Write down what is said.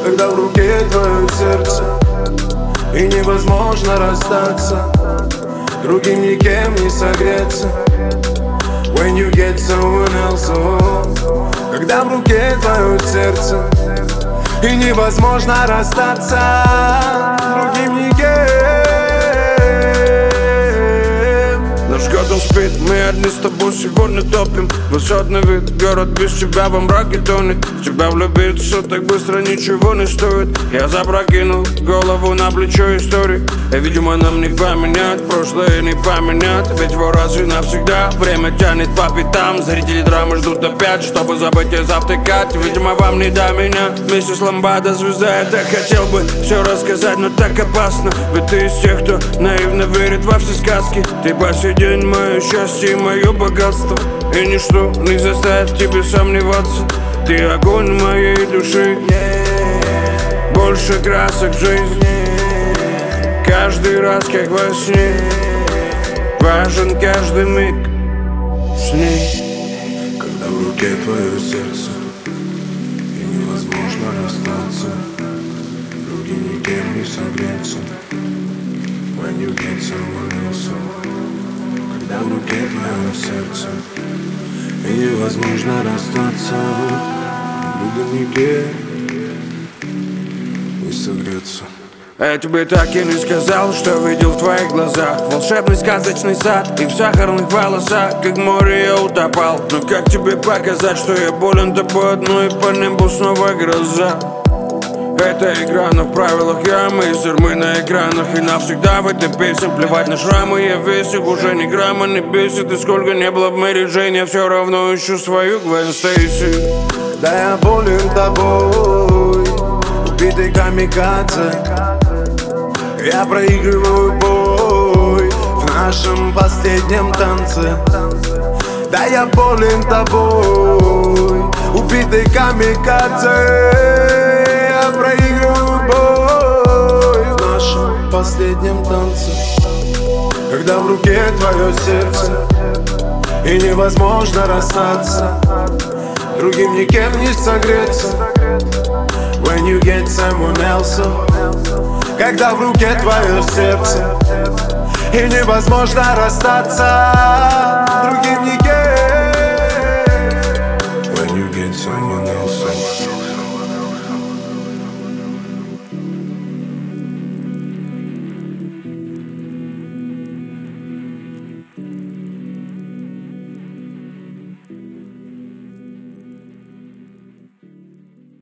когда в руке твое сердце, и невозможно расстаться, другим никем не согреться. When you get someone else, oh, когда в руке твое сердце, и невозможно расстаться, другим никем. Наш год он спит, мы одни с тобой сегодня топим. Высотный вид, город без тебя во мраке тонет. В тебя влюбиться так быстро ничего не стоит. Я запрокинул голову на плечо истории. И, видимо, нам не поменять прошлое, не поменять. Ведь его раз и навсегда время тянет по пятам. Зрители драмы ждут опять, чтобы забыть и завтыкать. Видимо, вам не до меня, миссис Ламбада, звезда. Я так хотел бы все рассказать, но так опасно. Ведь ты из тех, кто наивно верит во все сказки. Ты по сей день мое счастье и мое богатство, и ничто не заставит тебе сомневаться. Ты огонь моей души, больше красок жизни. Каждый раз, как во сне, важен каждый миг с ней. Когда в руке твое сердце, и невозможно расстаться, другим никем не согреться. When you get someone else, когда в руке твое сердце, и невозможно расстаться, другим никем не согреться. Я тебе так и не сказал, что видел в твоих глазах волшебный сказочный сад, и в сахарных волосах, как в море я утопал. Но как тебе показать, что я болен тобой одной, и по небу снова гроза? Это игра, но в правилах я мастер. Мы на экранах и навсегда в этой песне. Плевать на шрамы, я весь их уже ни грамма не бесит. И сколько не было в Мэри Джейн, я все равно ищу свою Гвен Стейси. Да я болен тобой, убитый камикадзе. Я проигрываю бой в нашем последнем танце. Да я болен тобой, убитый камикадзе. Я проигрываю бой в нашем последнем танце. Когда в руке твое сердце, и невозможно расстаться, другим никем не согреться. When you get someone else, когда в руке твое сердце, и невозможно расстаться, другим